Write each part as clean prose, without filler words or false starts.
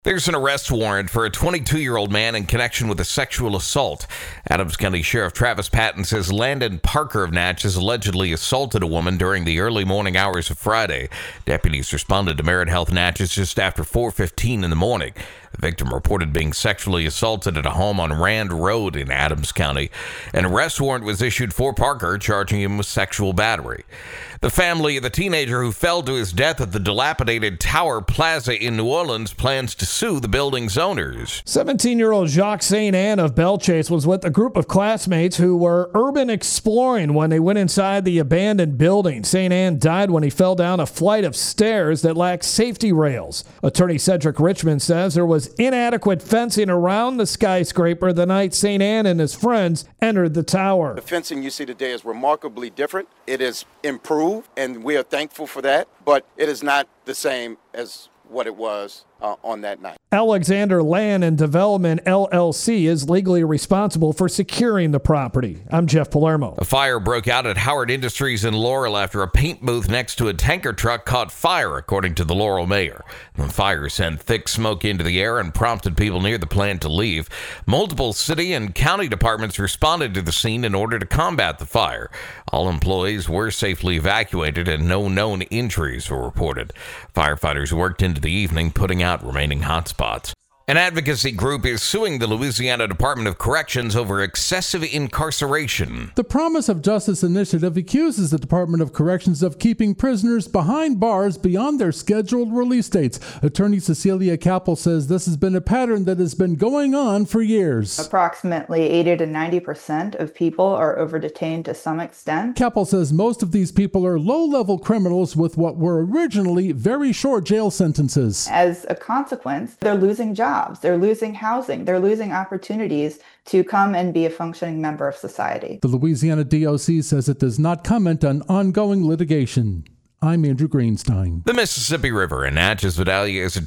There's an arrest warrant for a 22-year-old man in connection with a sexual assault. Adams County Sheriff Travis Patton says Landon Parker of Natchez allegedly assaulted a woman during the early morning hours of Friday. Deputies responded to Merit Health Natchez just after 4:15 in the morning. The victim reported being sexually assaulted at a home on Rand Road in Adams County. An arrest warrant was issued for Parker, charging him with sexual battery. The family of the teenager who fell to his death at the dilapidated Tower Plaza in New Orleans plans to sue the building's owners. 17-year-old Jacques St. Anne of Belchase was with a group of classmates who were urban exploring when they went inside the abandoned building. St. Anne died when he fell down a flight of stairs that lacked safety rails. Attorney Cedric Richmond says there was inadequate fencing around the skyscraper the night St. Anne and his friends entered the tower. The fencing you see today is remarkably different. It is improved, and we are thankful for that, but it is not the same as what it was on that night. Alexander Land and Development LLC is legally responsible for securing the property. I'm Jeff Palermo. A fire broke out at Howard Industries in Laurel after a paint booth next to a tanker truck caught fire, according to the Laurel mayor. The fire sent thick smoke into the air and prompted people near the plant to leave. Multiple city and county departments responded to the scene in order to combat the fire. All employees were safely evacuated and no known injuries were reported. Firefighters worked into the evening, putting out remaining hotspots. An advocacy group is suing the Louisiana Department of Corrections over excessive incarceration. The Promise of Justice Initiative accuses the Department of Corrections of keeping prisoners behind bars beyond their scheduled release dates. Attorney Cecilia Capel says this has been a pattern that has been going on for years. Approximately 80 to 90% of people are over-detained to some extent. Capel says most of these people are low-level criminals with what were originally very short jail sentences. As a consequence, they're losing jobs. They're losing housing. They're losing opportunities to come and be a functioning member of society. The Louisiana DOC says it does not comment on ongoing litigation. I'm Andrew Greenstein. The Mississippi River in Natchez, Vidalia is at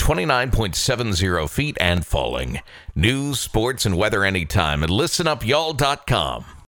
29.70 feet and falling. News, sports, and weather anytime at listenupyall.com.